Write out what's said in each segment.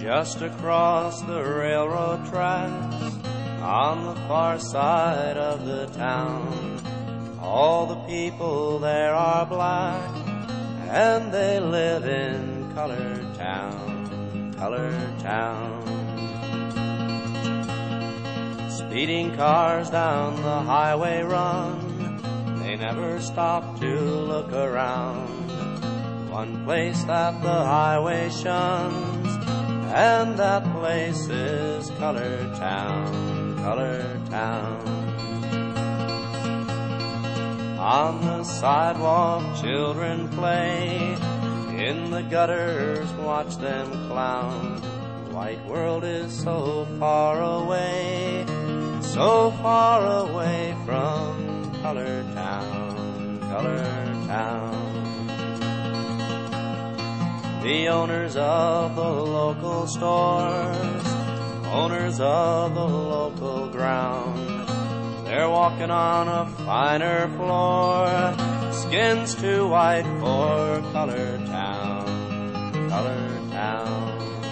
just across the railroad tracks on the far side of the town. All the people there are black, and they live in Colored Town, Colored Town. Speeding cars down the highway run, they never stop to look around. One place that the highway shuns, and that place is Colored Town, Colored Town. On the sidewalk children play, in the gutters watch them clown. The white world is so far away from Colored Town, Colored Town. The owners of the local stores, owners of the local ground, they're walking on a finer floor, skins too white for Colored Town, Colored Town.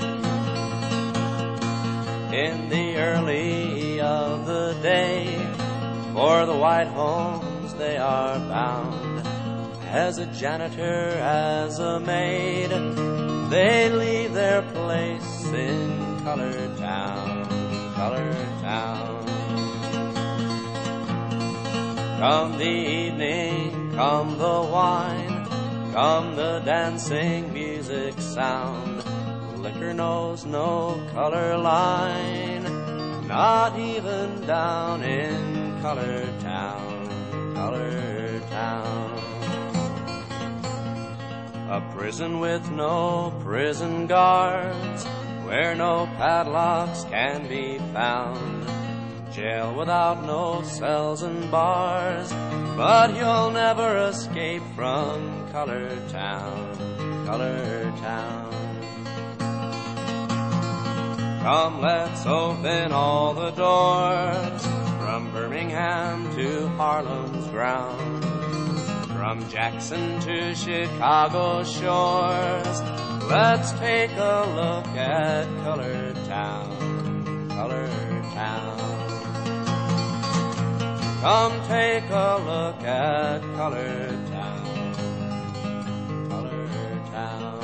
In the early of the day, for the white homes they are bound. As a janitor, as a maid, they leave their place in Colored Town, Colored Town. Come the evening, come the wine, come the dancing music sound. Liquor knows no color line, not even down in Colored Town, Colored Town. A prison with no prison guards, where no padlocks can be found. Jail without no cells and bars, but you'll never escape from Colored Town, Colored Town. Come, let's open all the doors, from Birmingham to Harlem's ground, from Jackson to Chicago shores. Let's take a look at Colored Town, Colored Town. Come take a look at Colored Town, Colored Town.